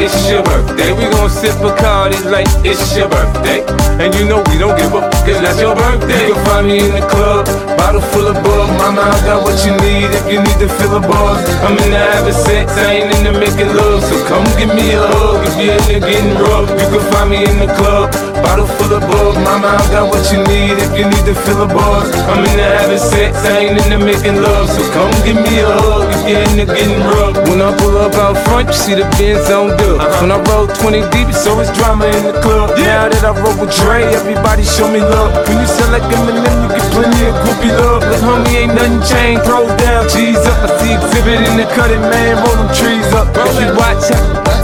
it's your birthday. We gon' sip Bacardi like it's your birthday. And you know we don't give up, cause that's your birthday. You can find me in the club, bottle full of bug. Mama, I got what you need if you need to fill a buzz. I'm in the having sex, I ain't into making love. So come give me a hug if you're into getting rough. You can find me in the club, bottle full of bug. Mama, I got what you need if you need to fill a buzz. I'm in the having sex, I ain't into making love. So come give me a hug if you're into getting rough. When I pull up out front, you see the Benz on dub. When I roll 20 deep, it's always drama in the club. Now that I roll with Dre, everybody show me love. When you sell like Eminem, you get plenty of groupie love. Like homie, ain't nothing changed, throw down, G's up. I see exhibit in the cutting, man, roll them trees up. If you watch it.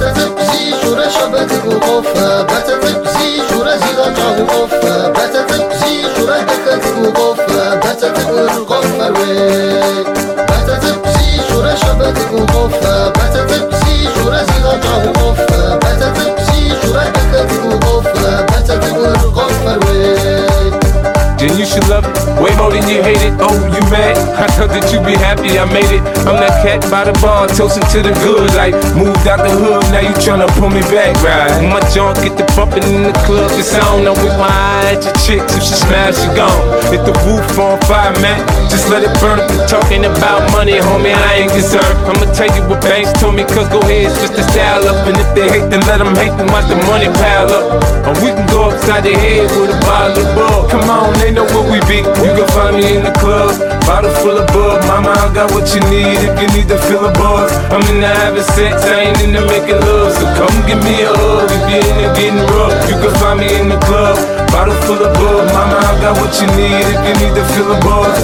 Then you should love it way more than you hate it. Oh, you mad? I thought that you'd be happy I made it. I'm that cat by the bar, toasting to the good. Like, moved out the hood, now you tryna pull me back, right? My junk get the bumping in the club. It's on, I'm with my eye at your chicks. If she smash, she gone. Hit the roof on fire, man. Just let it burn. Talking about money, homie, I ain't concerned. I'ma tell you what Banks told me, cause go ahead, switch the style up. And if they hate, then let them hate, then watch the money pile up. Or we can go upside the head with a bottle of bug. Come on, they know where we be. You can find me in the club, bottle full of bug. Mama, I got what you need if you need to fill a buzz. I'm in the having sex, I ain't into making love. So come give me a hug if you're into getting rough. You can find me in the club, bottle full of bug. Mama, I got what you need if you need to fill a buzz.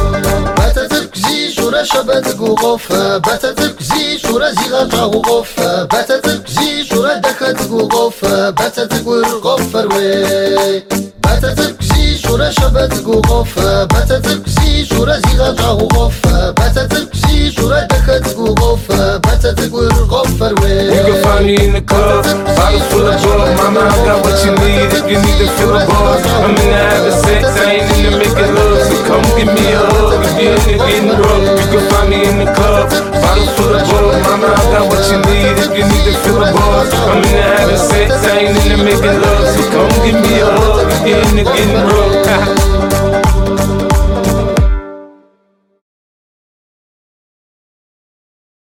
شبت قوقف بتتك زي شورا زيغا قوقف بتتك زي شورا دخت قوقف بتتك ورقف فروي بتتك زي شورا شبت قوقف بتتك زي شورا زيغا قوقف بتتك زي شورا دخت قوقف بتتك ورقف فروي. You can find me in the club, bottle full of bug. Mama, I got what you need if you need to fill a buzz. I'm in the having sex, I ain't into making love. So come give me a hug if you're into getting rough. You can find me in the club, bottle full of bug. Mama, I got what you need if you need to fill a buzz. I'm in the having sex, I ain't into making love. So come give me a hug if you're into getting rough.